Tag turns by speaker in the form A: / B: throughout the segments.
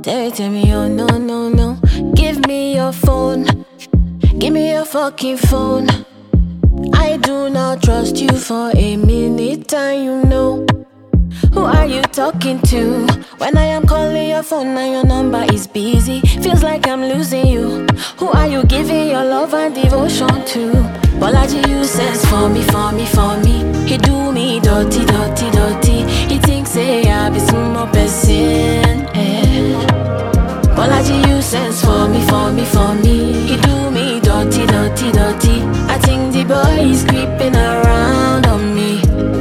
A: Tell me, oh no, no, no. Give me your phone. Give me your fucking phone. I do not trust you for a minute, and you know. Who are you talking to? When I am calling your phone and your number is busy, feels like I'm losing you. Who are you giving your love and devotion to? Bolaji, you sense for me, for me, for me. He do me dirty, dirty, dirty. He thinks say I be some more person. Bolaji, you sense for me, for me, for me. He do me dirty, dirty, dirty. I think the boy is creeping around on me.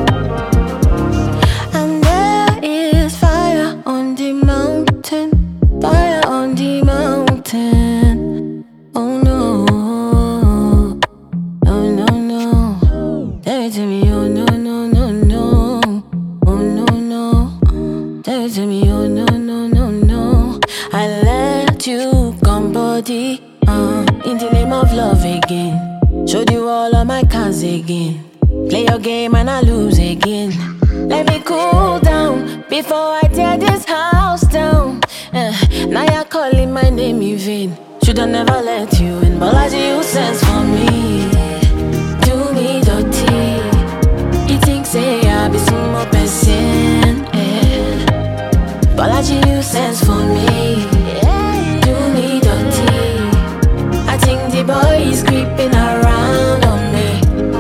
A: And there is fire on the mountain, fire on the mountain. Oh no, oh no, no. Tell it to me, oh no, no, no, no. Oh no, no. Tell it to me, oh no, no, no, no. I let you come body, in the name of love again. Showed you all of my cards again. Play your game and I lose again. Let me cool down before I tear this house down. Now you're calling my name in vain. Shoulda never let you in. Bolaji, you sense for me. Do me dirty. He thinks say I be some more person. Bolaji, you sense for me. Do me dirty. I think the boy is creeping around on me.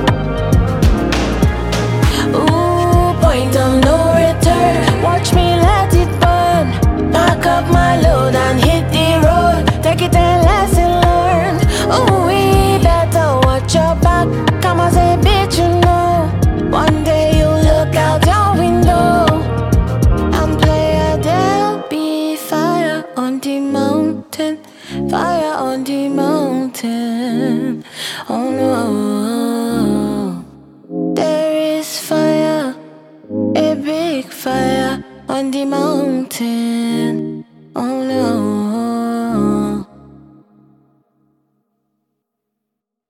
A: Ooh, point of no return. Watch me let it burn. Pack up my load and hit the road. Take it a lesson learned. Ooh, we better watch your back. Come as a bitch, you know. One day you look out your window and play a there'll be fire on the mountain. Fire on the mountain. Oh no. There is fire, a big fire on the mountain. Oh no.